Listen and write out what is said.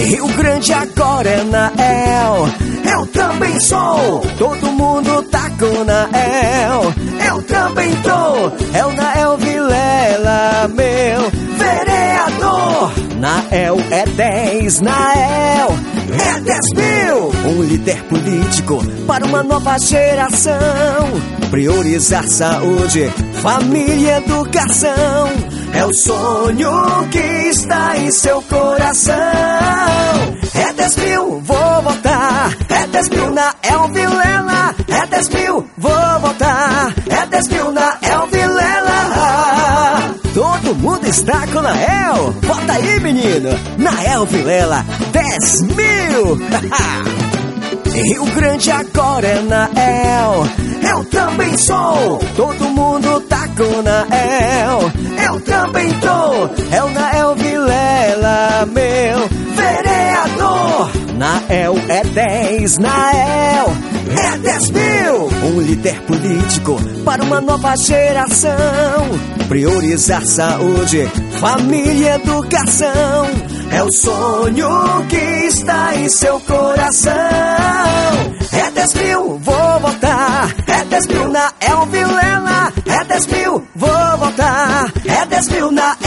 Rio Grande agora é Nael, eu também sou. Todo mundo tá com Nael, eu também tô. É o Nael Vilela, meu vereador. Nael é 10, Nael é 10 mil. Um líder político para uma nova geração. Priorizar saúde, família e educação. É o sonho que está em seu coração. É 10 mil, vou votar. É 10 mil na El Vilela. É 10 mil, vou votar. É 10 mil na El Vilela. Todo mundo está com Nael. Vota aí, menino. Nael Vilela, 10 mil. Rio Grande agora é Nael, eu também sou. Todo mundo tá com Nael, eu também tô. É o Nael Vilela, meu vereador. Nael é 10, Nael é 10 mil. Um líder político para uma nova geração. Priorizar saúde, família e educação. É o sonho que está em seu coração. É 10 mil, vou votar. É 10 mil na El Vilela. É 10 mil, vou votar. É 10 mil na